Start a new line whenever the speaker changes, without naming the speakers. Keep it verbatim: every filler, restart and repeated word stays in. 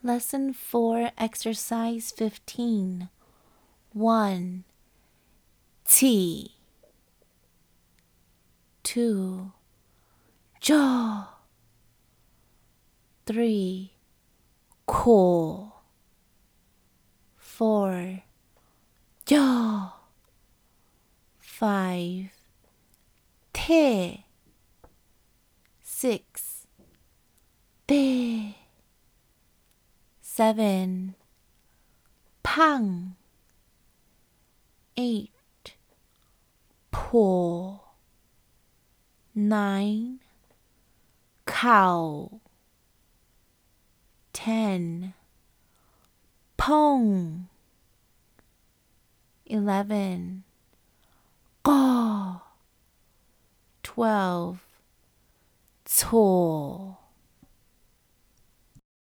Lesson four, Exercise fifteen. one. T. two. Jaw. three. Core. four. Jaw. five. Te. six. Te. seven. Pang. eight. Paw. nine. Cow. ten. Pong. eleven. Gaw. twelve. Tall.